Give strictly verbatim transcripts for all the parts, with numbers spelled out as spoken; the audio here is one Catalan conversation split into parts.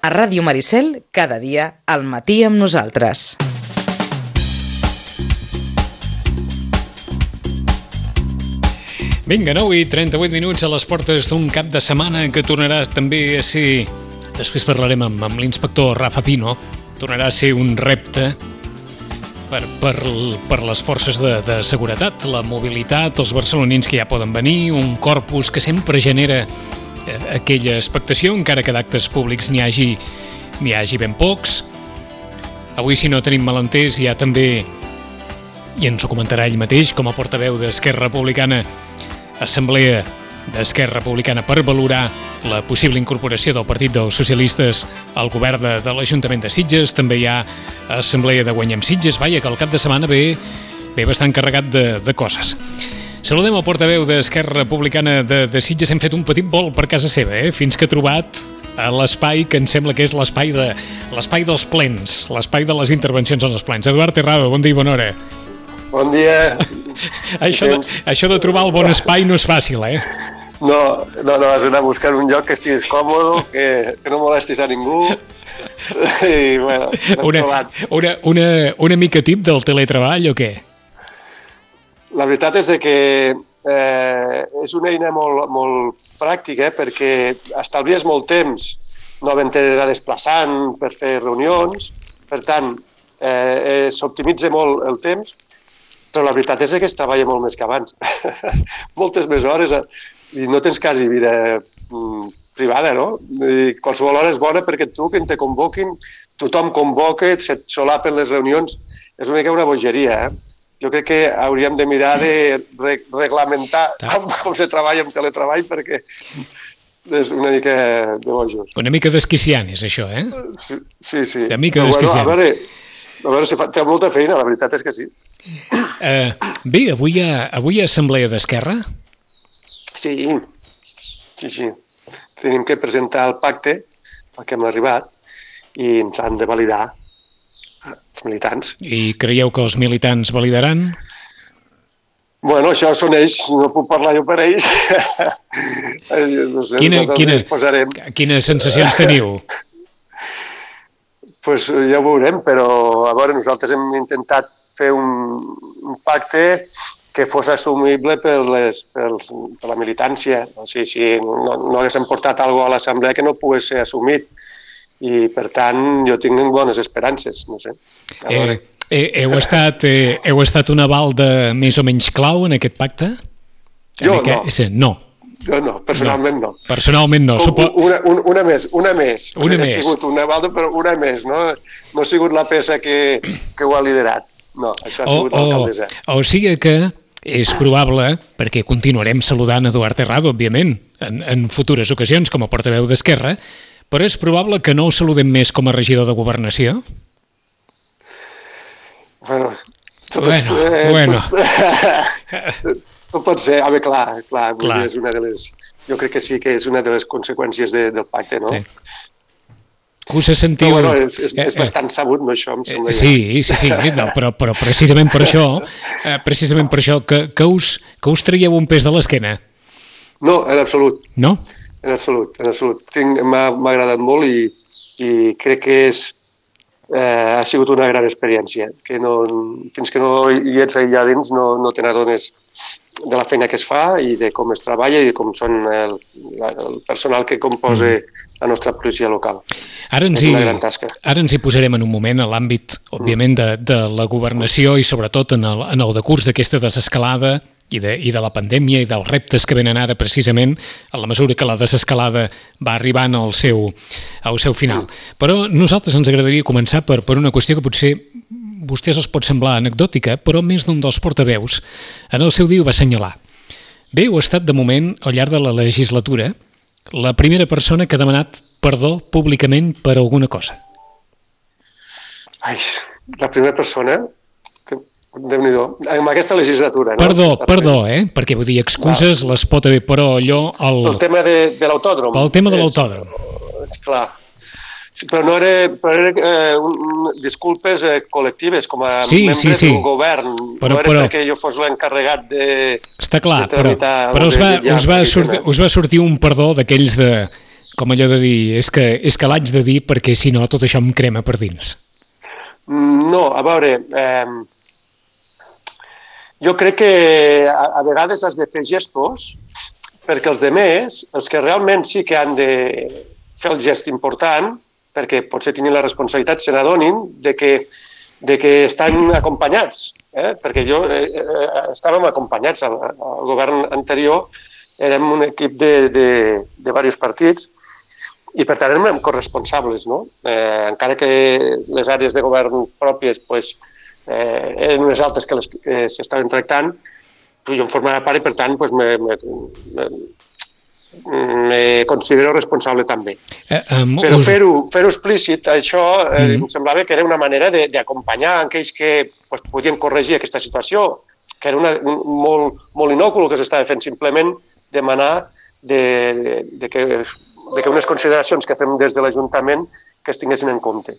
A Ràdio Maricel, cada dia, al matí amb nosaltres. Vinga, nou i trenta-vuit minuts a les portes d'un cap de setmana que tornarà també a ser... Després parlarem amb, amb l'inspector Rafa Pino. Tornarà a ser un repte per, per, per les forces de, de seguretat, la mobilitat, els barcelonins que ja poden venir, un corpus que sempre genera aquella expectació, encara que d'actes públics n'hi hagi, n'hi hagi ben pocs. Avui, si no tenim malentès, hi ha també, i ens ho comentarà ell mateix, com a portaveu d'Esquerra Republicana, assemblea d'Esquerra Republicana per valorar la possible incorporació del Partit dels Socialistes al govern de, de l'Ajuntament de Sitges. També hi ha assemblea de Guanyem Sitges. Vaja, que el cap de setmana ve, ve bastant carregat de, de coses. Saludem el portaveu d'Esquerra Republicana de, de Sitges. Hem fet un petit vol per casa seva, eh? Fins que ha trobat a l'espai que em sembla que és l'espai de l'espai dels plens, l'espai de les intervencions en els plens. Eduard Terrado, bon dia i bona hora. Bon dia. Això de, això de trobar el bon espai no és fàcil, eh? No, no, no, has d'anar a buscar un lloc que estiguis còmode, que, que no molestis a ningú. I, bueno, una, una, una, una mica tip del teletreball o què? La veritat és que eh, és una eina molt, molt pràctica, eh, perquè estalvies molt temps, no havent d'anar desplaçant per fer reunions, per tant, eh, s'optimitza molt el temps, però la veritat és que es treballa molt més que abans. Moltes més hores, i no tens quasi vida mm, privada, no? I qualsevol hora és bona perquè tu, que te convoquin, tothom convoca, se't solapen les reunions, és una mica una bogeria, eh? Jo crec que hauríem de mirar de reglamentar com, com se treballa amb teletreball, perquè és una mica de bojos. Una mica desquiciant és això, eh? Sí, sí. sí. Una mica Però, desquiciant. Bueno, a veure, a veure si fa, té molta feina, la veritat és que sí. Uh, bé, avui hi ha, avui hi ha assemblea d'Esquerra? Sí, sí, sí. Tenim que presentar el pacte al que hem arribat i ens han de validar els militants. I creieu que els militants validaran? Bueno, això són ells, no puc parlar jo per ells. No sé, Quina, quines, posarem. quines sensacions teniu? Pues ja ho veurem, però a veure, nosaltres hem intentat fer un, un pacte que fos assumible per, les, per, per la militància. O sigui, si no, no haguéssim portat alguna cosa a l'assemblea que no pogués ser assumit. I, per tant, jo tinc bones esperances, no sé. Eh, eh, heu, estat, eh, heu estat un aval de més o menys clau en aquest pacte? Jo en aquest... no. No. Jo no, personalment no. no. Personalment no. Supo... Una, una, una més, una més. Una o sigui, més. Ha sigut un aval, però una més, no? No ha sigut la peça que, que ho ha liderat. No, això ha sigut o, l'alcaldessa. O, o sigui que és probable, perquè continuarem saludant Eduard Terrado, òbviament, en, en futures ocasions com a portaveu d'Esquerra, però és probable que no ho saludem més com a regidor de Governació? Bueno, tot bueno, eh, bueno. Tot, tot pot ser, home, clar, clar, clar. És una de les, jo crec que sí que és una de les conseqüències de, del pacte, no? Sí. Que us sentiu... Però, bueno, és, és, és bastant sabut, no, això, em sembla. Sí, sí, sí, no, però, però precisament per això, eh, precisament per això, que, que, us, que us traieu un pes de l'esquena? No, en absolut. No? En absolut, en absolut. M'ha agradat molt i, i crec que és, eh, ha sigut una gran experiència. Que no, fins que no hi ets allà dins no, no te n'adones de la feina que es fa i de com es treballa i de com són el, el personal que composa la nostra policia local. Ara ens, és una hi, gran tasca. Ara ens hi posarem en un moment a l'àmbit, òbviament, de, de la governació i sobretot en el, en el decurs d'aquesta desescalada i de, i de la pandèmia i dels reptes que venen ara precisament a la mesura que la desescalada va arribant al seu, al seu final. Però a nosaltres ens agradaria començar per, per una qüestió que potser vostès els pot semblar anecdòtica, però més d'un dels portaveus en el seu dia ho va assenyalar. Bé, heu estat de moment al llarg de la legislatura la primera persona que ha demanat perdó públicament per alguna cosa. Ai, la primera persona... Déu-n'hi-do. En aquesta legislatura, no? Perdó, perdó, eh? Perquè vull dir, excuses Va. les pot haver, però allò... El, el tema de, de l'autòdrom. El tema de l'autòdrom. És, clar. Sí, però no era, però era eh, un, disculpes eh, col·lectives, com a sí, membres sí, sí. d'un govern. Però, no era però, perquè jo fos l'encarregat de... Està clar, de però, però us, va, us, va sortir, us va sortir un perdó d'aquells de... com allò de dir, és que, és que l'haig de dir perquè si no tot això em crema per dins. No, a veure, eh, jo crec que a, a vegades has de fer gestos perquè els demés, els que realment sí que han de fer el gest important, perquè potser tinguin la responsabilitat, se n'adonin de que, de que estan acompanyats. Eh? Perquè jo eh, eh, estàvem acompanyats al, al govern anterior, érem un equip de, de, de diversos partits i per tant érem corresponsables, no? Eh, encara que les àrees de govern pròpies pues, eh, eren unes altres que les que s'estaven tractant, jo en formava part i per tant pues, me, me, me, me considero responsable també. Eh, um, Però us... fer-ho fer explícit, això eh, mm. em semblava que era una manera d'acompanyar aquells que pues, podien corregir aquesta situació, que era una, un, molt, molt inòcul que s'estava fent, simplement demanar de, de, de, que, de que unes consideracions que fem des de l'Ajuntament que es tinguessin en compte.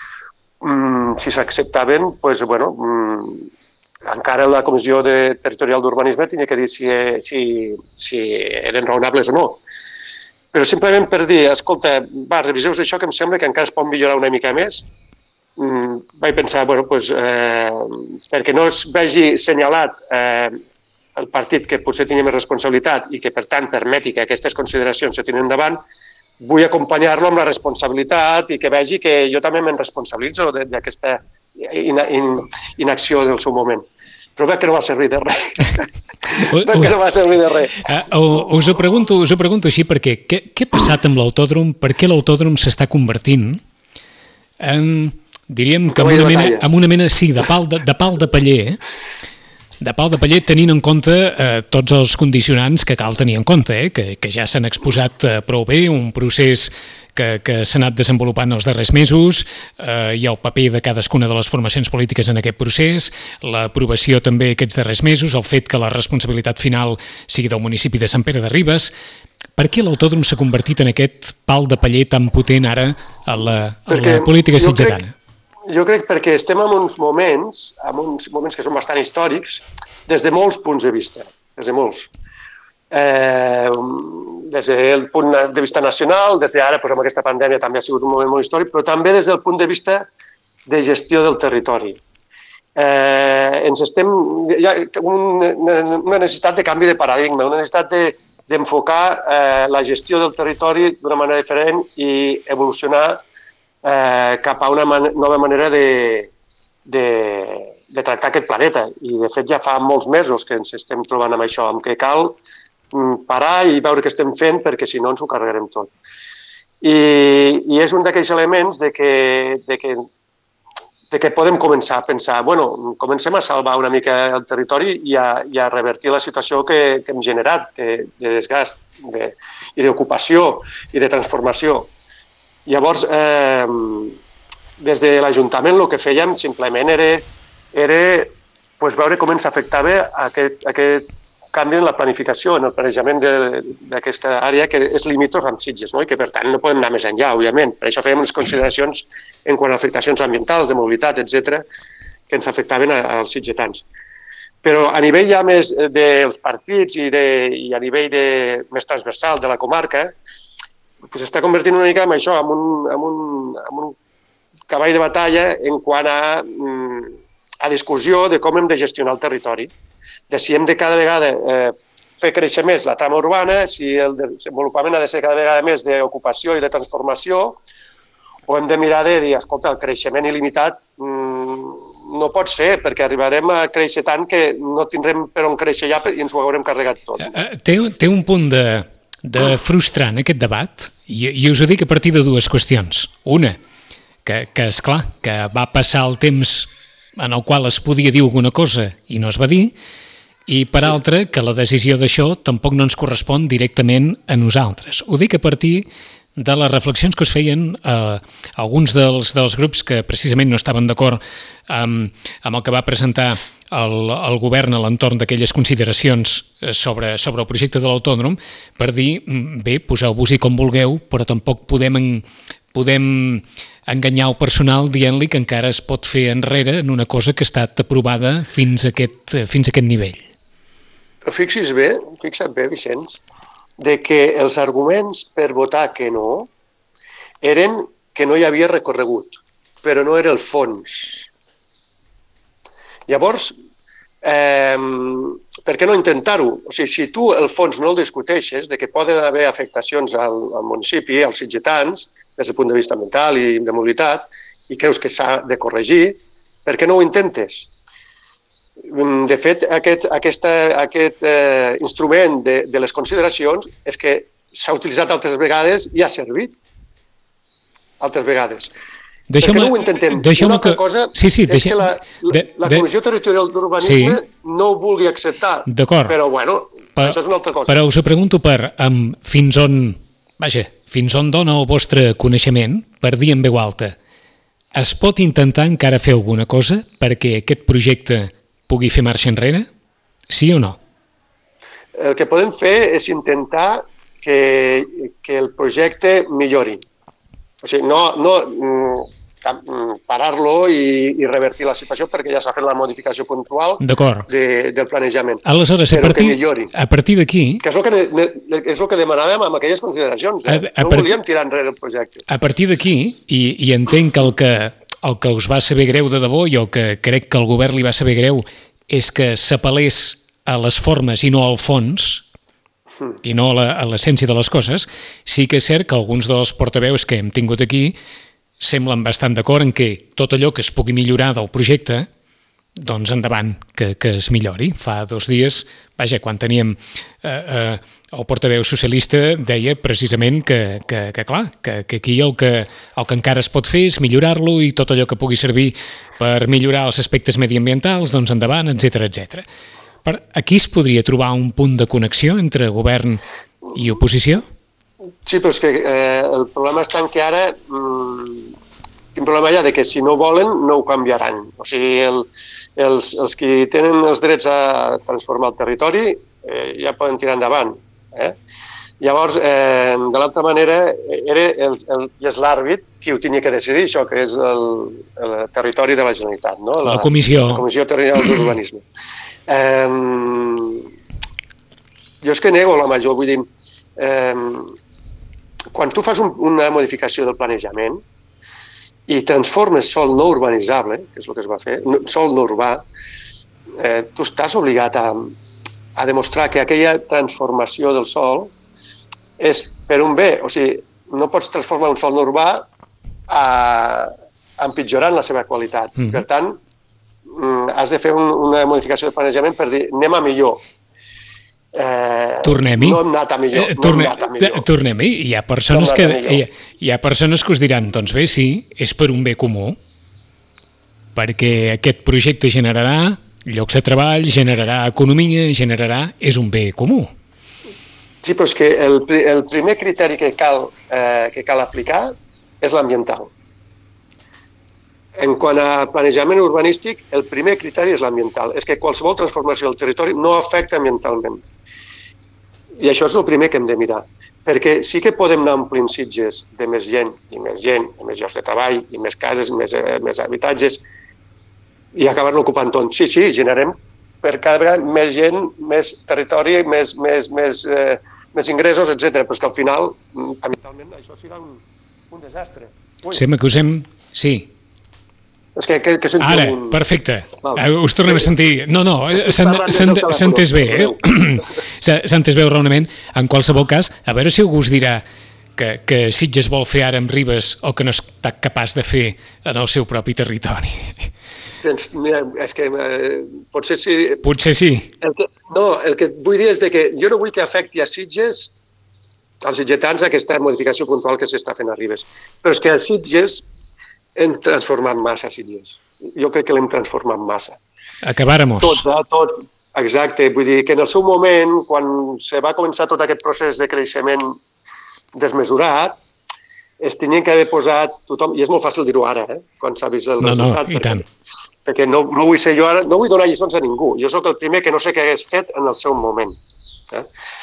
Mm, si s'acceptaven, pues, bueno, mm, encara la Comissió de Territorial d'Urbanisme tenia que dir si, si, si eren raonables o no. Però simplement per dir, escolta, va, reviseu això que em sembla que encara es pot millorar una mica més, mm, vaig pensar, bueno, pues, eh, perquè no es vegi senyalat eh, el partit que potser tingui més responsabilitat i que, per tant, permeti que aquestes consideracions se tinguin endavant, vull acompanyar-lo amb la responsabilitat i que vegi que jo també me'n responsabilitzo d'aquesta in in inacció del seu moment. Però veig que no va servir de res. veig que no va servir de res. Uh, us, ho pregunto, us ho pregunto així perquè què, què ha passat amb l'autòdrom? Per què l'autòdrom s'està convertint en, diríem, que amb una mena, amb una mena sí, de pal de, de, pal de paller, eh? de pal de paller tenint en compte eh, tots els condicionants que cal tenir en compte, eh, que, que ja s'han exposat eh, prou bé, un procés que, que s'ha anat desenvolupant els darrers mesos, eh, hi ha el paper de cadascuna de les formacions polítiques en aquest procés, l'aprovació també aquests darrers mesos, el fet que la responsabilitat final sigui del municipi de Sant Pere de Ribes. Per què l'autòdrom s'ha convertit en aquest pal de paller tan potent ara a la, a la política sitgetana? Jo crec perquè estem en uns moments, en uns moments que són bastant històrics, des de molts punts de vista, des de molts. Eh, des del punt de vista nacional, des d'ara, doncs, amb aquesta pandèmia també ha sigut un moment molt històric, però també des del punt de vista de gestió del territori. Eh, ens estem, hi ha una necessitat de canvi de paradigma, una necessitat de, d'enfocar eh, la gestió del territori d'una manera diferent i evolucionar Eh, cap a una man nova manera de, de, de tractar aquest planeta. I, de fet, ja fa molts mesos que ens estem trobant amb això, amb que cal parar i veure què estem fent perquè, si no, ens ho carregarem tot. I, i és un d'aquells elements de que, de, que, de que podem començar a pensar, bueno, comencem a salvar una mica el territori i a, i a revertir la situació que, que hem generat de, de desgast de, i d'ocupació i de transformació. Llavors, eh, des de l'Ajuntament el que fèiem simplement era, era pues, veure com ens afectava aquest, aquest canvi en la planificació, en el planejament d'aquesta àrea que és limítrof amb Sitges, no? I que per tant no podem anar més enllà, òbviament. Per això fèiem unes consideracions en quant a afectacions ambientals, de mobilitat, etcètera, que ens afectaven als sitgetans. Però a nivell ja més dels partits i, de, i a nivell de, més transversal de la comarca, que s'està convertint una mica en això, en un, en un, en un cavall de batalla en quant a, a discussió de com hem de gestionar el territori, de si hem de cada vegada eh, fer créixer més la trama urbana, si el desenvolupament ha de ser cada vegada més d'ocupació i de transformació, o hem de mirar de dir, escolta, el creixement il·limitat mmm, no pot ser, perquè arribarem a créixer tant que no tindrem per on créixer ja i ens ho haurem carregat tot. Té, té un punt de... de frustrant aquest debat, i, i us ho dic a partir de dues qüestions. Una, que, que esclar, que va passar el temps en el qual es podia dir alguna cosa i no es va dir, i per sí. Altra, que la decisió d'això tampoc no ens correspon directament a nosaltres. Ho dic a partir de les reflexions que es feien eh, alguns dels, dels grups que precisament no estaven d'acord amb, amb el que va presentar el, el govern a l'entorn d'aquelles consideracions sobre, sobre el projecte de l'autòdrom, per dir, bé, poseu-vos-hi com vulgueu, però tampoc podem, en, podem enganyar el personal dient-li que encara es pot fer enrere en una cosa que ha estat aprovada fins a aquest, fins a aquest nivell. Però fixis bé, fixa't bé, Vicenç, de que els arguments per votar que no eren que no hi havia recorregut, però no era el fons. Llavors, eh, per què no intentar-ho? O sigui, si tu el fons no el discuteixes, de que poden haver afectacions al, al municipi, als sitgetans, des del punt de vista ambiental i de mobilitat, i creus que s'ha de corregir, per què no ho intentes? De fet, aquest, aquesta, aquest eh, instrument de, de les consideracions és que s'ha utilitzat altres vegades i ha servit altres vegades. Deixa'm, per què no ho intentem? I una altra que... cosa sí, sí, és deixa... que la, la, la de... Comissió Territorial d'Urbanisme sí. no ho vulgui acceptar. D'acord. Però, bueno, per, això és una altra cosa. Però us ho pregunto per um, fins on, vaja, fins on dona el vostre coneixement, per dir en veu alta, es pot intentar encara fer alguna cosa perquè aquest projecte pugui fer marxa enrere? Sí o no? El que podem fer és intentar que, que el projecte millori. O sigui, no, no parar-lo i, i revertir la situació perquè ja s'ha fet la modificació puntual de, del planejament. Aleshores, a partir, a partir d'aquí... Que és el que, és el que demanàvem amb aquelles consideracions. Eh? A, a no part... volíem tirar enrere el projecte. A partir d'aquí, i, i entenc que el, que el que us va saber greu de debò i el que crec que el govern li va saber greu és que s'apel·lés a les formes i no al fons, i no a l'essència de les coses, sí que és cert que alguns dels portaveus que hem tingut aquí semblen bastant d'acord en que tot allò que es pugui millorar del projecte, doncs endavant, que, que es millori. Fa dos dies, vaja, quan teníem eh, eh, el portaveu socialista deia precisament que, que, que clar, que, que aquí el que, el que encara es pot fer és millorar-lo i tot allò que pugui servir per millorar els aspectes mediambientals, doncs endavant, etcètera, etcètera. Per aquí es podria trobar un punt de connexió entre govern i oposició? Sí, però és que eh, el problema està en que ara... Mmm, quin problema hi ha? De que si no volen, no ho canviaran. O sigui, el, els, els que tenen els drets a transformar el territori eh, ja poden tirar endavant. Eh? Llavors, eh, de l'altra manera, era el, el, i és l'àrbit qui ho tenia que decidir, això que és el, el territori de la Generalitat, no? La, la Comissió. La Comissió Territorial d'Urbanisme. Eh, jo és que nego la major, vull dir, eh, quan tu fas un, una modificació del planejament i transformes sòl no urbanitzable, que és el que es va fer, sòl no urbà, eh, tu estàs obligat a, a demostrar que aquella transformació del sòl és per un bé, o sigui, no pots transformar un sòl no urbà a, empitjorant la seva qualitat. Mm. Per tant, has de fer un, una modificació de planejament per dir anem a millor. Eh, Tornem-hi. No hem anat a millor. Eh, torne, no hem anat a millor. Tornem-hi. Hi ha persones no que hi ha, hi ha persones que us diran, doncs bé, sí, és per un bé comú, perquè aquest projecte generarà llocs de treball, generarà economia, generarà... és un bé comú. Sí, però és que el, el primer criteri que cal, eh, que cal aplicar és l'ambiental. En quant a planejament urbanístic, el primer criteri és l'ambiental. És que qualsevol transformació del territori no afecta ambientalment. I això és el primer que hem de mirar. Perquè sí que podem anar omplint Sitges de més gent i més gent, i més llocs de treball, i més cases, més, més habitatges, i acabar-lo ocupant tot. Sí, sí, generem per cada vegada més gent, més territori, més, més, més, eh, més ingressos, etcètera. Però és que al final, ambientalment, això serà un, un desastre. Ui. Sí, m'acusem... Sí. És que, que, que Ara, un... perfecte. Val. Us tornem a sentir... No, no, s'ha entès bé, eh? S'ha entès bé el raonament. En qualsevol cas, a veure si algú us dirà que, que Sitges vol fer ara amb Ribes o que no està capaç de fer en el seu propi territori. Mira, és que eh, potser sí... Potser sí. El que, no, el que vull dir és de que jo no vull que afecti a Sitges, als sitgetans, aquesta modificació puntual que s'està fent a Ribes. Però és que a Sitges hem transformat massa Sitges. Jo crec que l'hem transformat massa. Acabáramos. Tots, eh? Tots. Exacte. Vull dir que en el seu moment, quan se va començar tot aquest procés de creixement desmesurat, es tenien que haver posat tothom, i és molt fàcil dir-ho ara, eh? Quan s'ha vist el no, resultat. No, i tant. Perquè, perquè no, no vull ser jo ara, no vull donar lliçons a ningú. Jo sóc el primer que no sé què hagués fet en el seu moment. Eh?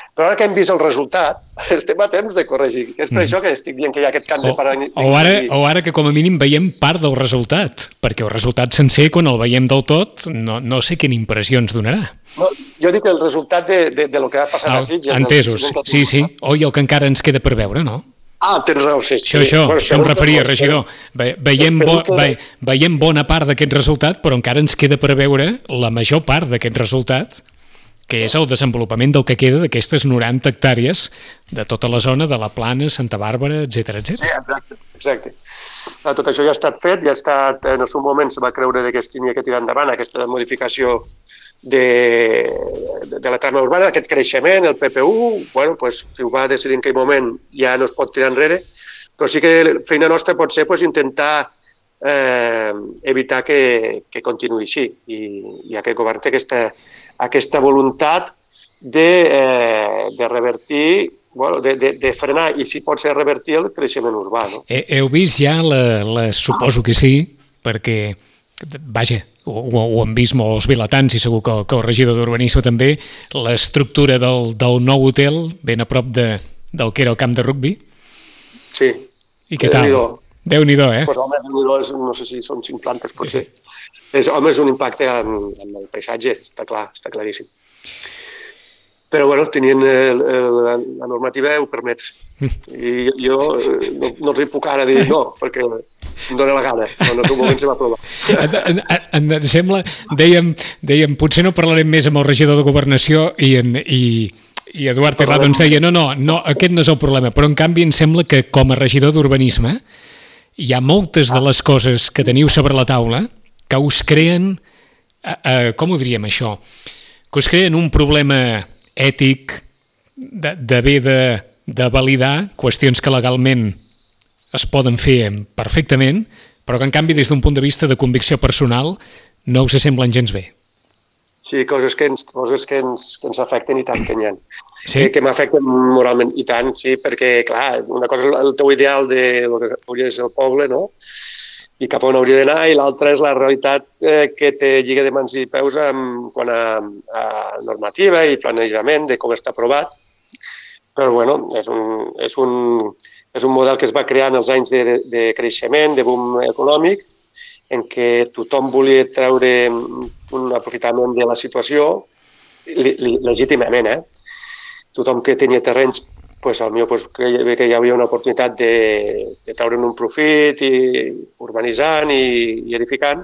Però ara que hem vist el resultat, estem a temps de corregir. És per mm. això que estic dient que hi ha aquest canvi de paradigma. O, o, ara, o ara que com a mínim veiem part del resultat, perquè el resultat sencer, quan el veiem del tot, no, no sé quina impressió ens donarà. No, jo dic el resultat de, de, de lo que ha passat ah, a Sitges. Entesos, sí, sí. O i el que encara ens queda per veure, no? Ah, tens raó, sí. Això, això, bueno, això em referia, regidor. Ve, veiem, bo, que... ve, veiem bona part d'aquest resultat, però encara ens queda per veure la major part d'aquest resultat, que és el desenvolupament del que queda d'aquestes noranta hectàrees de tota la zona de la Plana, Santa Bàrbara, etcètera, etcètera. Sí, exacte, exacte. Tot això ja ha estat fet, ja ha estat, en el seu moment se va creure que es tenia que tirar endavant aquesta modificació de, de, de la trama urbana, aquest creixement, el P P U, bueno, pues, si ho va decidir en aquell moment ja no es pot tirar enrere, però sí que la feina nostra pot ser pues, intentar eh, evitar que, que continuï així, i, i aquest govern té aquesta, aquesta voluntat de, eh, de revertir, bueno, de, de, de frenar, i si pot ser revertir el creixement urbà. No? He, heu vist ja, la, la, suposo que sí, perquè, vaja, ho, ho han vist molts vilatans i segur que, que el regidor d'Urbanisme també, l'estructura del, del nou hotel ben a prop de, del que era el camp de rugbi. Sí. I què tal? Déu-n'hi-do, eh? Pues, home, Déu-n'hi-do, no sé si són cinc plantes, potser. Sí. És, home, és un impacte en, en el paisatge, està clar, està claríssim. Però, bueno, tenint el, el, la normativa ho permet. I jo no, no els hi puc ara dir no, perquè em dóna la gana. En el seu moment se va aprovar. Em sembla, dèiem, dèiem, potser no parlarem més amb el regidor de Governació i, en, i, i Eduard Terrado ens deia no, no, no, aquest no és el problema, però en canvi em sembla que com a regidor d'Urbanisme hi ha moltes de les coses que teniu sobre la taula que us creen, eh, eh, com ho diríem això, que us creen un problema ètic d'haver de, de validar qüestions que legalment es poden fer perfectament, però que en canvi des d'un punt de vista de convicció personal no us semblen gens bé. Sí, coses que ens, coses que ens, que ens afecten i tant que n'hi ha. Sí? Que, que m'afecten moralment i tant, sí, perquè, clar, una cosa és el teu ideal de lo que hauria de ser el poble, no?, i cap on hauria d'anar, i l'altra és la realitat eh, que té lliga de mans i peus amb, quan a, a normativa i planejament de com està aprovat. Però, bueno, és un, és, un, és un model que es va crear en els anys de, de creixement, de boom econòmic, en què tothom volia treure un aprofitament de la situació, li, li, legítimament, eh? Tothom que tenia terrenys, pues, potser pues, creia que hi havia una oportunitat de, de treure'n un profit i urbanitzant i, i edificant.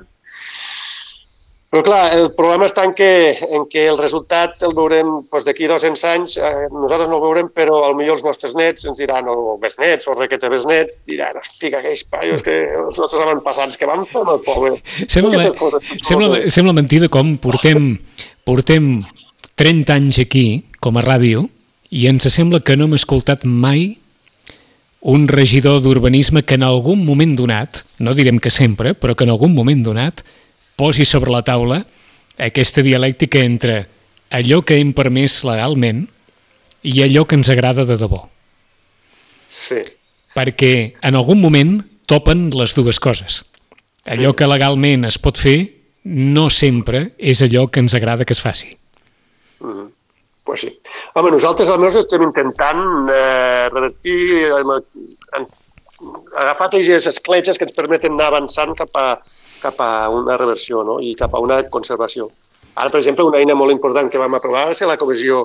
Però, clar, el problema està en que, en que el resultat el veurem pues, d'aquí dos-cents anys, eh, nosaltres no el veurem, però potser els nostres nets ens diran, o besnets, o requete besnets, diran, hosti, aquells paios que els nostres avantpassats que van fer amb el poble. Sembla, sembla, sembla mentida com portem, portem trenta anys aquí, com a ràdio, i ens sembla que no hem escoltat mai un regidor d'urbanisme que en algun moment donat, no direm que sempre, però que en algun moment donat, posi sobre la taula aquesta dialèctica entre allò que hem permès legalment i allò que ens agrada de debò. Sí. Perquè en algun moment topen les dues coses. Allò sí. que legalment es pot fer no sempre és allò que ens agrada que es faci. Mm-hmm. Pues sí. Home, nosaltres almenys estem intentant eh, revertir, eh, agafar aquelles escletxes que ens permeten anar avançant cap a, cap a una reversió, no?, i cap a una conservació. Ara, per exemple, una eina molt important que vam aprovar va ser la comissió,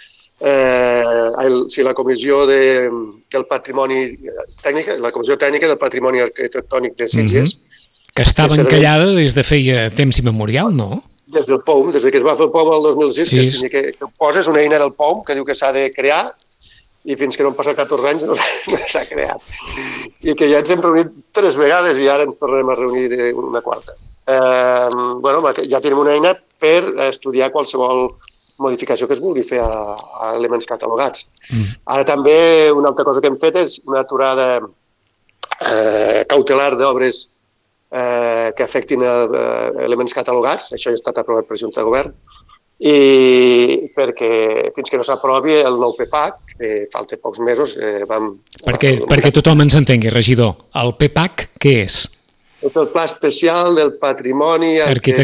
eh, el, sí, la comissió de, del patrimoni tècnic, la comissió tècnica del patrimoni arquitectònic de Sitges. Mm-hmm. Que estava encallada des de feia temps immemorial, no? Des del P O M, des que es va fer el P O M el dos mil sis, sí. que, que, que poses una eina del P O M que diu que s'ha de crear i fins que no han passat catorze anys no, no s'ha creat. I que ja ens hem reunit tres vegades i ara ens tornarem a reunir una quarta. Eh, bueno, ja tenim una eina per estudiar qualsevol modificació que es vulgui fer a, a elements catalogats. Mm. Ara també una altra cosa que hem fet és una aturada eh, cautelar d'obres Eh, que afectin eh, elements catalogats, això ja ha estat aprovat per Junta de Govern, i perquè fins que no s'aprovi el nou P PAC, que falta pocs mesos, eh, vam... Perquè, eh, perquè tothom ens entengui, regidor, el P PAC què és? És el Pla Especial del Patrimoni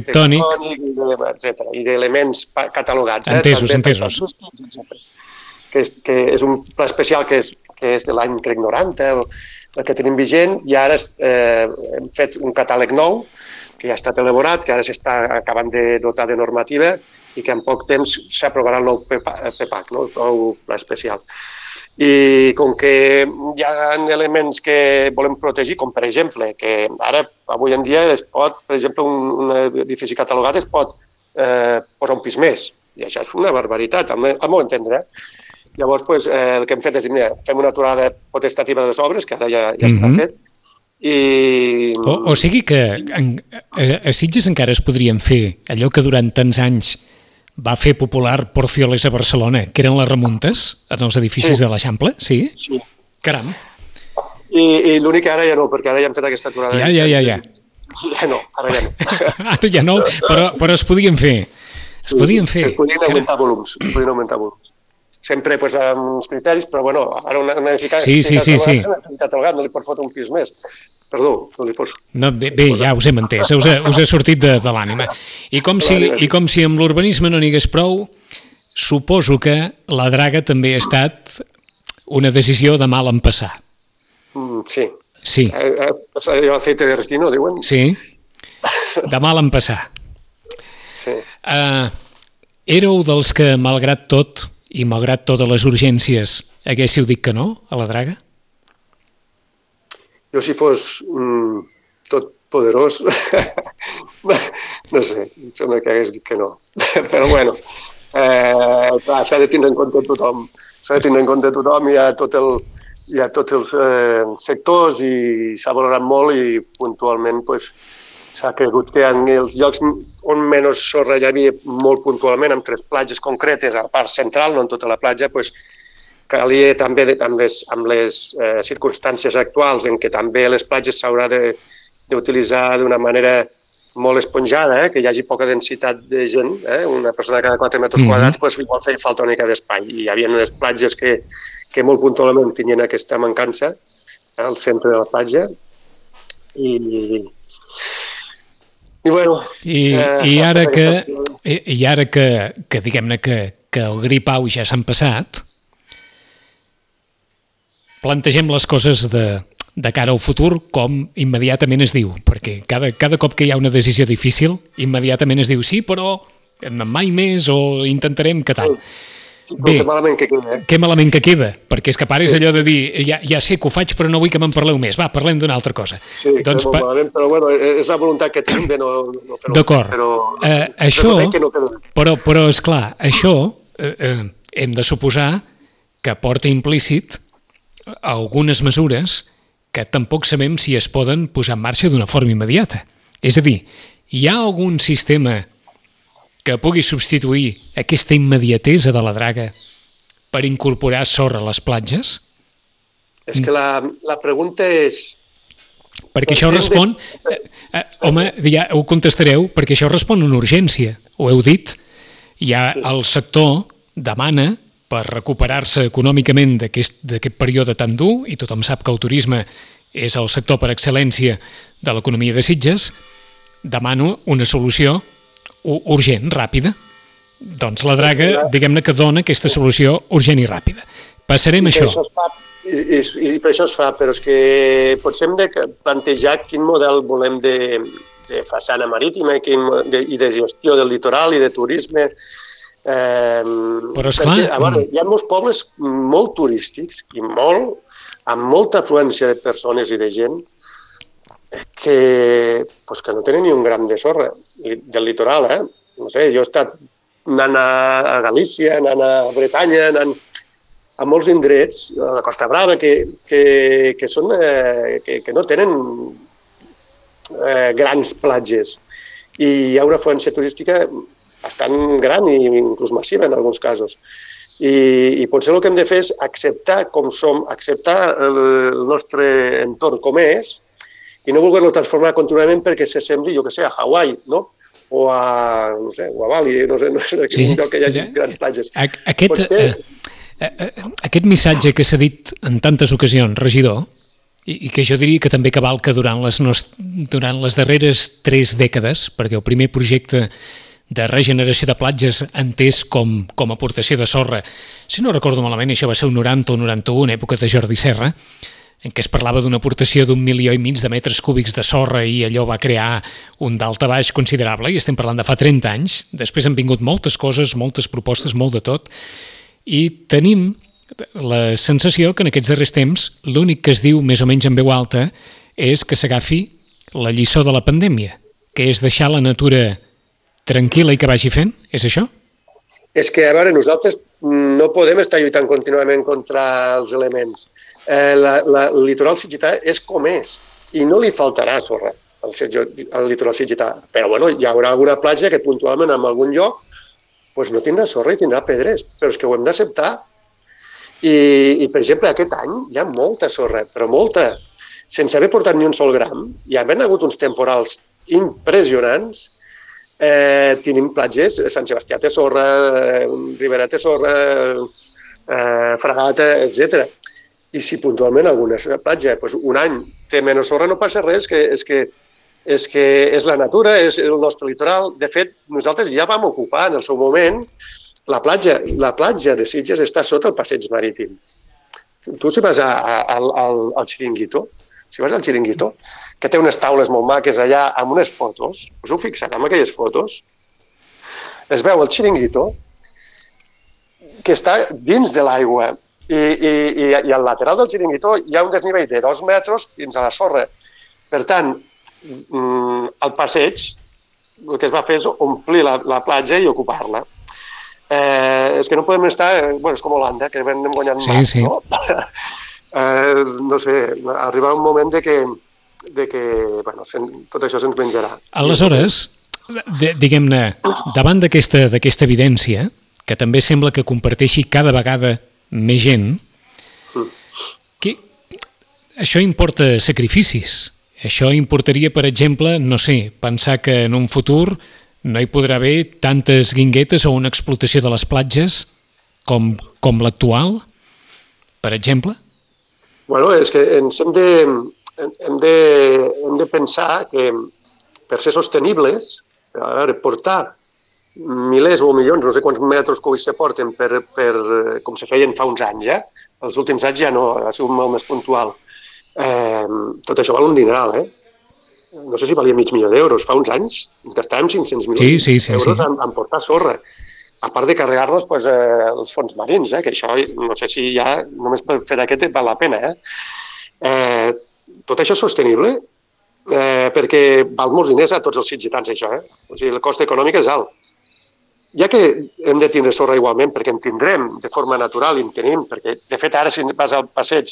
Arquitectònic, etcètera, i d'elements catalogats. Entesos, eh, entesos. que és, que és un pla especial que és, que és de l'any, crec, noranta, el que tenim vigent, i ara eh, hem fet un catàleg nou, que ja ha estat elaborat, que ara s'està acabant de dotar de normativa i que en poc temps s'aprovarà el nou P P A C, no? El nou pla especial. I com que hi ha elements que volem protegir, com per exemple, que ara, avui en dia, es pot, per exemple, un, un edifici catalogat es pot eh, posar un pis més, i això és una barbaritat, al meu, al meu entendre. Llavors, pues, eh, el que hem fet és dir, mira, fem una aturada potestativa de les obres, que ara ja, ja mm-hmm. està fet, i... O, o sigui que en, a, a Sitges encara es podrien fer allò que durant tants anys va fer popular Porcioles a Barcelona, que eren les remuntes en els edificis sí. de l'Eixample, sí? Sí. Caram. I, i l'únic que ara ja no, perquè ara ja hem fet aquesta aturada. Ja, ja, ja, ja. Ja no, ara ja no. Ara ja no, però, però es podien fer. Es sí, podien fer. Es podien augmentar volums, es podien augmentar volums. Sempre pues, amb uns criteris, però bueno, ara una, una edificació sí, sí, sí, sí. catalogat, no li pots fotre un pis més. Perdó, no li pots... No, bé, bé, ja us hem entès, us ha, us ha sortit de, de l'ànima. I com, si, I com si amb l'urbanisme no n'hi hagués prou, suposo que la draga també ha estat una decisió de mal empassar. Mm, sí. Sí. Eh, eh, aceite de restino, diuen? Sí, de mal empassar. Sí. Uh, éreu dels que, malgrat tot, i malgrat totes les urgències, haguéssiu dit que no a la draga? Jo, si fos mm, tot poderós, no sé, em sembla que hagués dit que no. Però bueno, eh, clar, s'ha de tindre en compte tothom. S'ha de tindre en compte tothom, hi ha, tot el, hi ha tots els eh, sectors i s'ha valorat molt i puntualment pues, s'ha cregut que en els llocs on menys sorra hi havia molt puntualment, amb tres platges concretes, a la part central, no en tota la platja, pues, calia també, amb les, amb les eh, circumstàncies actuals en què també les platges s'haurà d'utilitzar d'una manera molt esponjada, eh, que hi hagi poca densitat de gent, eh, una persona cada quatre metres mm-hmm. quadrats, pues, igual feia falta una mica d'espai. I hi havia unes platges que, que molt puntualment tenien aquesta mancança eh, al centre de la platja. I, i bueno... I, eh, i ara que, i, i ara que, que diguem-ne que, que el gripau ja s'han passat, plantegem les coses de, de cara al futur com immediatament es diu, perquè cada, cada cop que hi ha una decisió difícil, immediatament es diu sí, però mai més o intentarem que tal. Sí, Bé, que malament que queda. Eh? Que malament que queda, perquè és que pare és allò de dir ja, ja sé que ho faig però no vull que me'n parleu més, va, parlem d'una altra cosa. Sí, doncs, pa... malament, però bueno, és la voluntat que tenim de no, no fer-ho. D'acord, però, eh, això, no però, però esclar, això eh, eh, hem de suposar que porta implícit algunes mesures que tampoc sabem si es poden posar en marxa d'una forma immediata. És a dir, hi ha algun sistema que pugui substituir aquesta immediatesa de la draga per incorporar sorra a les platges? És que la, la pregunta és... Perquè això respon... Eh, eh, home, ja ho contestareu, perquè això respon a una urgència. Ho heu dit. Ja el sector demana per recuperar-se econòmicament d'aquest d'aquest període tan dur, i tothom sap que el turisme és el sector per excel·lència de l'economia de Sitges, demano una solució urgent, ràpida. Doncs la draga, diguem-ne que dona aquesta solució urgent i ràpida. Passarem a això. això fa, i, i, I per això es fa, però és que potser hem de plantejar quin model volem de, de façana marítima quin, de, i de gestió del litoral i de turisme. Eh, però esclar... Perquè, a veure, hi ha molts pobles molt turístics i molt, amb molta afluència de persones i de gent que, pues, que no tenen ni un gram de sorra del litoral, eh? No sé, jo he estat anant a Galícia, anant a Bretanya, anant a molts indrets, a la Costa Brava, que, que, que, són, eh, que, que no tenen eh, grans platges. I hi ha una afluència turística bastant gran i inclús massiva en alguns casos. I, i potser el que hem de fer és acceptar com som, acceptar el nostre entorn com és i no voler-lo transformar contínuament perquè s'assembli, jo que sé, a Hawaii, no? O a, no sé, o a Bali, no sé, no sé, sí. Un lloc que hi hagi grans platges. Aquest, potser... eh, aquest missatge que s'ha dit en tantes ocasions, regidor, i, i que jo diria que també cavalca durant les, nos, durant les darreres tres dècades, perquè el primer projecte de regeneració de platges entès com, com a aportació de sorra. Si no recordo malament, això va ser un noranta o noranta-u, en època de Jordi Serra, en què es parlava d'una aportació d'un milió i mig de metres cúbics de sorra i allò va crear un daltabaix considerable, i estem parlant de fa trenta anys. Després han vingut moltes coses, moltes propostes, molt de tot, i tenim la sensació que en aquests darrers temps l'únic que es diu més o menys en veu alta és que s'agafi la lliçó de la pandèmia, que és deixar la natura tranquil·la i que vagi fent, és això? És que, a veure, nosaltres no podem estar lluitant contínuament contra els elements. Eh, la, la, el litoral sitgetà és com és i no li faltarà sorra al, al litoral sitgetà, però bueno, hi haurà alguna platja que puntualment en algun lloc pues no tindrà sorra i tindrà pedres, però és que ho hem d'acceptar. I, i, per exemple, aquest any hi ha molta sorra, però molta, sense haver portat ni un sol gram, hi ha hagut uns temporals impressionants. Eh, tenim platges, Sant Sebastià té sorra, eh, Ribera té sorra, eh, Fragata, etcètera. I si puntualment alguna platja pues, un any té menys sorra, no passa res, que és que és, que és la natura, és el nostre litoral. De fet, nosaltres ja vam ocupar en el seu moment la platja. La platja de Sitges està sota el passeig marítim. Tu si vas a, a, al, al Xiringuito, si vas al Xiringuito, que té unes taules molt maques allà amb unes fotos, us heu fixat en aquelles fotos? Es veu el Xiringuito que està dins de l'aigua. I, i, i, i al lateral del Xiringuito hi ha un desnivell de dos metres fins a la sorra. Per tant, el passeig, el que es va fer és omplir la, la platja i ocupar-la. Eh, és que no podem estar... Bueno, és com Holanda, que vam guanyant sí, mar, sí. no? eh, no sé, arribar un moment de que, de que bueno, tot això se'ns menjarà. Aleshores, diguem-ne, davant d'aquesta d'aquesta evidència, que també sembla que comparteixi cada vegada més gent, que això importa sacrificis. Això importaria, per exemple, no sé, pensar que en un futur no hi podrà haver tantes guinguetes o una explotació de les platges com, com l'actual, per exemple? Bueno, és que ens hem de, hem de, hem de pensar que per ser sostenibles, a veure, portar milers o milions, no sé quants metres cúbics se porten per, per, com se feien fa uns anys, eh? Els últims anys ja no, ha sigut molt més puntual. Eh, tot això val un dineral, eh? No sé si valia mig milió d'euros. Fa uns anys ens gastàvem cinc-cents mil sí, sí, sí, euros sí. En, en portar sorra. A part de carregar-nos pues, eh, els fons marins, eh? Que això no sé si ja només per fer aquest val la pena. Eh? Eh, tot això és sostenible eh, perquè val molts diners a tots els sitgetans, això. Eh? O sigui, el cost econòmic és alt. Ja que hem de tindre sorra igualment, perquè en tindrem de forma natural i en tenim, perquè de fet ara si vas al passeig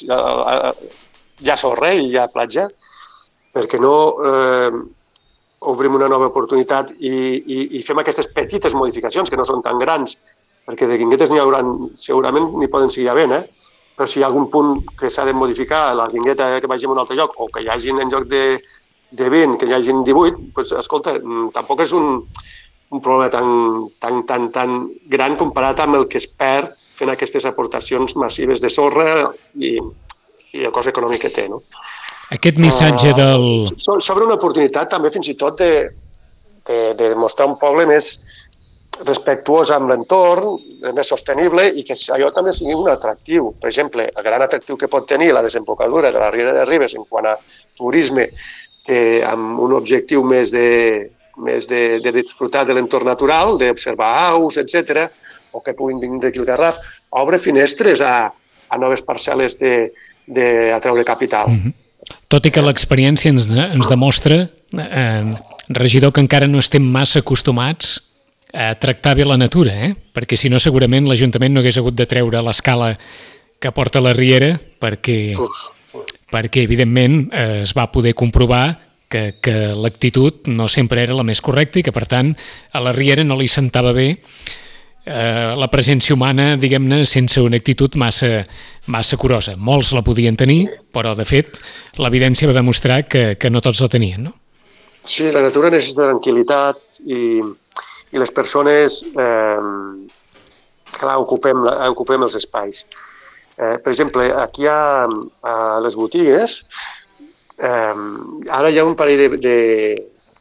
hi ha sorra i hi ha platja, perquè no eh, obrim una nova oportunitat i, i, i fem aquestes petites modificacions que no són tan grans, perquè de guinguetes n'hi haurà, segurament n'hi poden seguir havent, eh? Però si hi ha algun punt que s'ha de modificar, la guingueta que vagi a un altre lloc, o que hi hagi en lloc de, de vint, que hi hagi divuit, doncs, escolta, tampoc és un... un problema tan, tan, tan, tan gran comparat amb el que es perd fent aquestes aportacions massives de sorra i, i el cost econòmic que té. No? Aquest missatge del... Uh, sobre una oportunitat també fins i tot de, de, de demostrar un poble més respectuós amb l'entorn, més sostenible i que allò també sigui un atractiu. Per exemple, el gran atractiu que pot tenir la desembocadura de la Riera de Ribes en quant a turisme, que amb un objectiu més de més de, de disfrutar de l'entorn natural, d'observar aus, etcètera, o que puguin vindre aquí al Garraf, obre finestres a, a noves parcel·les d'atreure capital. Mm-hmm. Tot i que l'experiència ens, ens demostra, eh, regidor, que encara no estem massa acostumats a tractar bé la natura, eh? Perquè si no segurament l'Ajuntament no hagués hagut de treure l'escala que porta la Riera perquè, perquè evidentment eh, es va poder comprovar que, que l'actitud no sempre era la més correcta i que, per tant, a la Riera no li sentava bé eh, la presència humana, diguem-ne, sense una actitud massa, massa curosa. Molts la podien tenir, però, de fet, l'evidència va demostrar que, que no tots la tenien, no? Sí, la natura necessita tranquil·litat i, i les persones, eh, clar, ocupem, ocupem els espais. Eh, per exemple, aquí a, a les botigues, Eh, ara hi ha un parell de, de,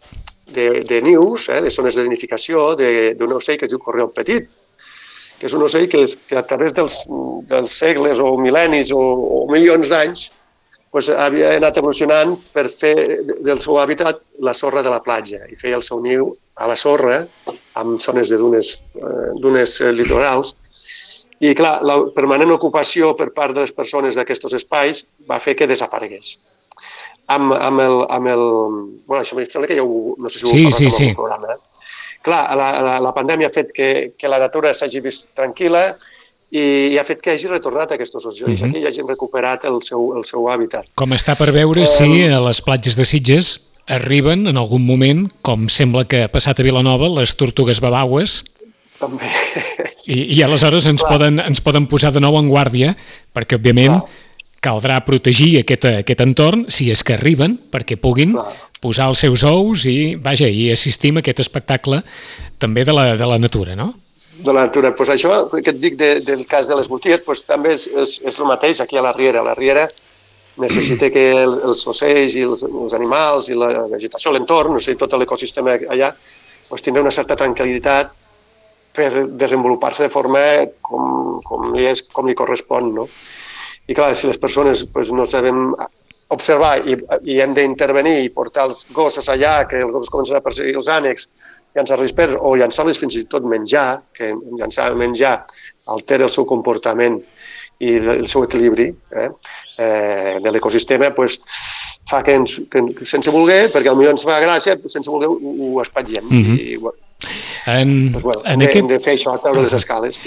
de, de nius, eh, de zones de nidificació d'un ocell que es diu correó petit, que és un ocell que, que a través dels, dels segles o mil·lennis o, o milions d'anys pues, havia anat evolucionant per fer del seu hàbitat la sorra de la platja i feia el seu niu a la sorra amb zones de dunes, eh, dunes litorals. I, clar, la permanent ocupació per part de les persones d'aquests espais va fer que desaparegués. Amb, amb el... Amb el bueno, això em sembla que ja ho... No sé si ho sí, heu parlat sí, amb sí. el programa. Eh? Clar, la, la, la pandèmia ha fet que, que la natura s'hagi vist tranquil·la i, i ha fet que hagi retornat a aquests ocells, uh -huh. que hagin recuperat el seu, el seu hàbitat. Com està per veure um... si a les platges de Sitges arriben en algun moment, com sembla que ha passat a Vilanova, les tortugues babaues. També. I, i aleshores ens poden, ens poden posar de nou en guàrdia, perquè, òbviament, Clar. caldrà protegir aquest, aquest entorn, si és que arriben, perquè puguin Clar. posar els seus ous i, vaja, i assistim a aquest espectacle també de la, de la natura, no? De la natura. Pues això que et dic de, del cas de les boties, pues també és, és, és el mateix aquí a la Riera. La Riera necessita que els ocells i els, els animals i la vegetació, l'entorn, no sé, tot l'ecosistema allà, pues, tindrà una certa tranquil·litat per desenvolupar-se de forma com, com, li, és, com li correspon, no? I clar, si les persones pues, no sabem observar i, i hem d'intervenir i portar els gossos allà, que els gossos comencen a perseguir els ànecs, llançar-los perds o llançar-los fins i tot menjar, que llançar menjar altera el seu comportament i el seu equilibri eh, eh, de l'ecosistema, pues, fa que, ens, que sense voler, perquè potser ens fa gràcia, sense voler ho, ho espatllem. Mm -hmm. I, bueno, en, pues, bueno, en hem, aquest... de, hem de fer això, treure les escales.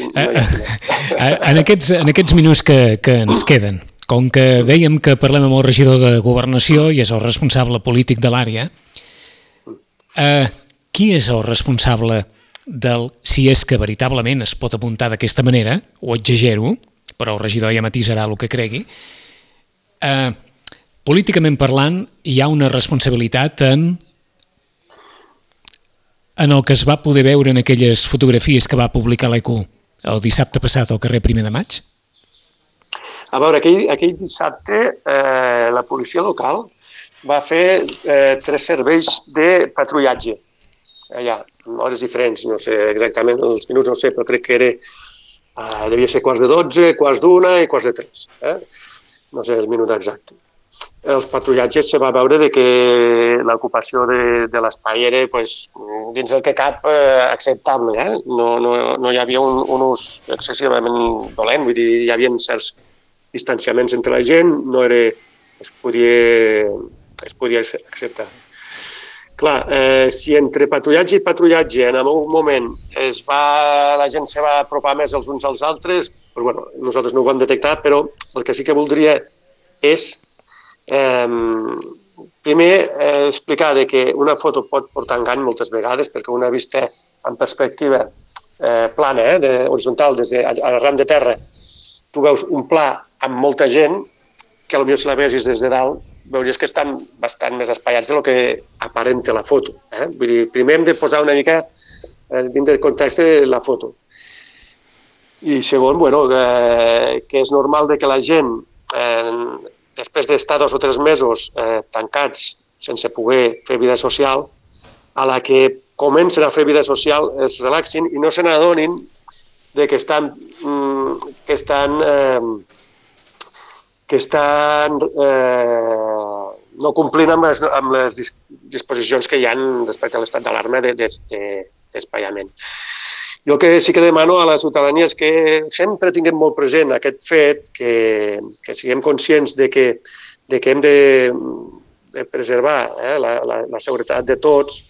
En aquests, en aquests minuts que, que ens queden, com que dèiem que parlem amb el regidor de Governació i és el responsable polític de l'àrea, eh, qui és el responsable del, si és que veritablement es pot apuntar d'aquesta manera, o exagero, però el regidor ja matisarà el que cregui, eh, políticament parlant hi ha una responsabilitat en, en el que es va poder veure en aquelles fotografies que va publicar l'E Q el dissabte passat al carrer Primer de Maig? A veure, aquell, aquell dissabte eh, la policia local va fer eh, tres serveis de patrullatge allà, en hores diferents, no sé exactament els minuts, no sé, però crec que era, eh, devia ser quarts de dotze, quarts d'una i quarts de tres, eh? No sé el minut exacte. Els patrullatges se va veure de que l'ocupació de, de l'espai era pues, dins del que cap eh, acceptable, eh? No, no, no hi havia un, un ús excessivament dolent, vull dir, hi havia certs distanciaments entre la gent, no era, es podia, es podia acceptar. Clar, eh, si entre patrullatge i patrullatge en un moment es va, la gent se va apropar més els uns als altres, doncs, bueno, nosaltres no ho vam detectar, però el que sí que voldria és eh, primer eh, explicar que una foto pot portar engany moltes vegades perquè una vista en perspectiva eh, plana, eh, de, horitzontal, des de arran de terra, tu veus un pla amb molta gent que potser si la veies des de dalt veuries que estan bastant més espaiats del que aparenta la foto. Eh? Vull dir, primer hem de posar una mica eh, dins del context de la foto. I segon, bueno, que, que és normal de que la gent, eh, després d'estar dos o tres mesos eh, tancats sense poder fer vida social, a la que comencen a fer vida social es relaxin i no se n'adonin de que estan, mm, que estan eh, que estan eh, no complint amb les, amb les disposicions que hi ha respecte a l'estat d'alarma de, de, de, d'espaiament. Jo el que sí que demano a la ciutadania és que sempre tinguem molt present aquest fet, que, que siguem conscients de que, de que hem de, de preservar eh, la, la, la seguretat de tots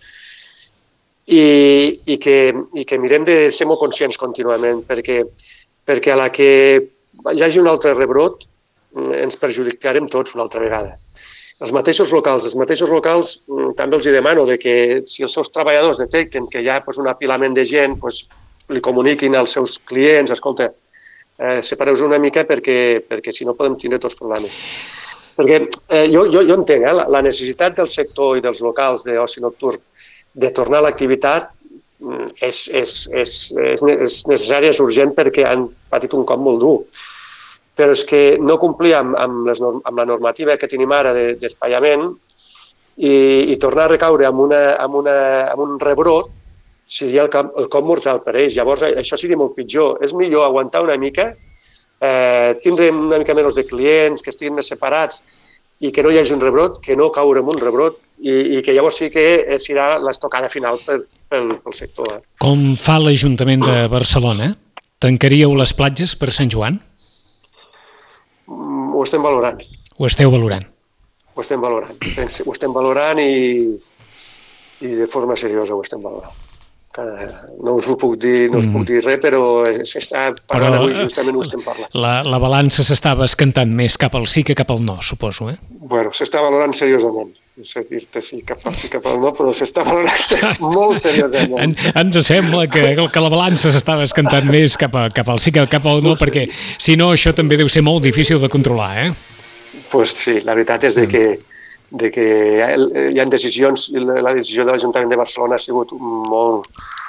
i, i, que, i que mirem de ser molt conscients contínuament, perquè, perquè a la que hi hagi un altre rebrot ens perjudicarem tots una altra vegada. Els mateixos locals, els mateixos locals també els demano de que si els seus treballadors detecten que hi ha pues, un apilament de gent, pues, li comuniquin als seus clients, escolta, eh, separeu-vos una mica perquè, perquè si no podem tindre tots problemes. Perquè eh, jo, jo, jo entenc eh, la, la necessitat del sector i dels locals d'oci nocturn de tornar a l'activitat és, és, és, és, és necessària, és urgent perquè han patit un cop molt dur. Però és que no complir amb, amb, les, amb la normativa que tenim ara d'espaiament i, i tornar a recaure amb, una, amb, una, amb un rebrot seria el, camp, el cop mortal per ells. Llavors, això seria molt pitjor. És millor aguantar una mica, eh, tindre una mica menys de clients, que estiguin més separats i que no hi hagi un rebrot, que no caure en un rebrot i, i que llavors sí que serà l'estocada final per, pel, pel sector. Eh? Com fa l'Ajuntament de Barcelona? Tancaríeu les platges per Sant Joan? Mm, ho estem valorant. Ho esteu valorant? Ho estem valorant. Ho estem valorant i, i de forma seriosa ho estem valorant. No us ho puc dir, no us puc dir res, però s'està parlant avui, justament ho estem parlant. La, la balança s'estava escantant més cap al sí que cap al no, suposo, eh? Bueno, s'està valorant seriosament. No sé dir-te si cap al sí cap al no, però s'està valorant molt seriosament. En, ens sembla que, que la balança s'estava escantant més cap, a, cap al sí que cap al no, perquè si no això també deu ser molt difícil de controlar, eh? Pues sí, la veritat és de que de que hi ha decisions, la decisió de l'Ajuntament de Barcelona ha sigut molt,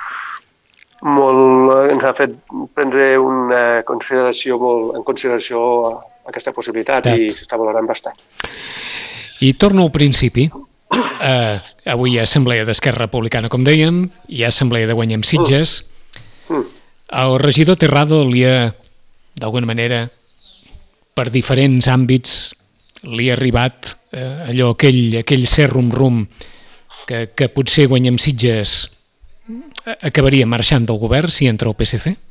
molt, ens ha fet prendre una consideració molt, en consideració aquesta possibilitat i s'està valorant bastant. I torno al principi. Uh, avui hi ha assemblea d'Esquerra Republicana, com dèiem, hi ha assemblea de Guanyem Sitges. Mm. Mm. El regidor Terrado li ha, d'alguna manera, per diferents àmbits, li ha arribat eh, allò, aquell, aquell cert rum-rum que, que potser Guanyem Sitges acabaria marxant del govern si entra el P S C?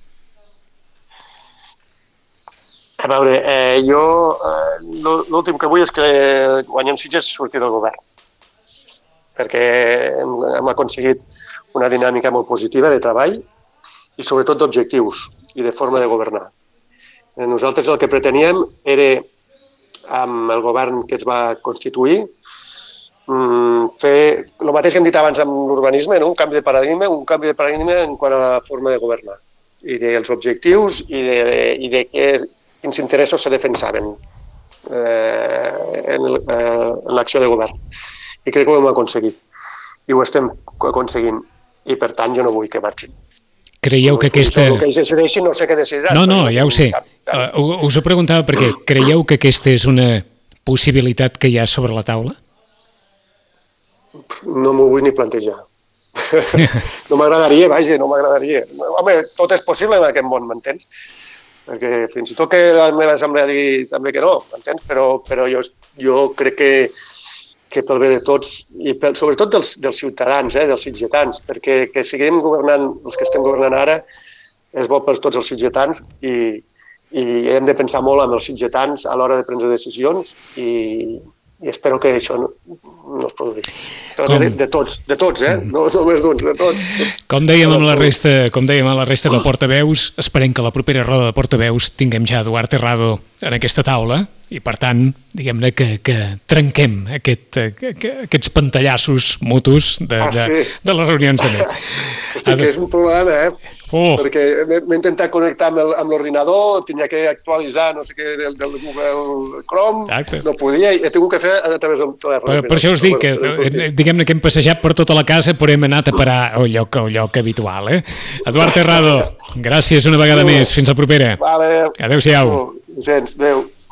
A veure, eh, jo eh, l'últim que vull és que Guanyem Sitges surti del govern, perquè hem, hem aconseguit una dinàmica molt positiva de treball i sobretot d'objectius i de forma de governar. Nosaltres el que preteníem era, amb el govern que es va constituir, fer el mateix que hem dit abans amb l'urbanisme, no? un canvi de paradigma, un canvi de paradigma en quant a la forma de governar, i dels objectius i de, i de que, quins interessos se defensaven eh, en, el, eh, en l'acció de govern. I crec que ho hem aconseguit, i ho estem aconseguint, i per tant jo no vull que marxin. Creieu que aquesta... El que ells decideixin no sé què decidiran. No, no, ja ho sé. Uh, us ho preguntava perquè creieu que aquesta és una possibilitat que hi ha sobre la taula? No m'ho vull ni plantejar. No m'agradaria, vaja, no m'agradaria. Home, tot és possible en aquest món, m'entens? Perquè fins i tot que la meva assemblea digui també que no, m'entens? Però, però jo, jo crec que que pel bé de tots, i pel, sobretot dels, dels ciutadans, eh, dels sitgetans, perquè que siguem governant, els que estem governant ara, és bo per tots els sitgetans i, i hem de pensar molt en els sitgetans a l'hora de prendre decisions i, i espero que això no, no es produeixi. Però de, de tots, de tots, eh? No només d'uns, de tots. tots. Com dèiem amb la resta, com dèiem a la resta de portaveus, esperem que a la propera roda de portaveus tinguem ja Eduard Terrado en aquesta taula i, per tant, diguem-ne que, que trenquem aquest, aquests pantallassos mutus de, ah, de, sí. de les reunions de net. Hosti, que és un problema, eh? Oh. Perquè m'he intentat connectar amb l'ordinador, tenia que actualitzar no sé què del, del Google Chrome, Exacte. No podia, i he tingut que fer a través del telèfon. Per, per això us dic que, bueno, diguem-ne que hem passejat per tota la casa, però hem anat a parar al lloc, al lloc habitual, eh? Eduard Terrado, gràcies una vegada sí. més, fins la propera. Vale. Adéu-siau. Vicents, adéu.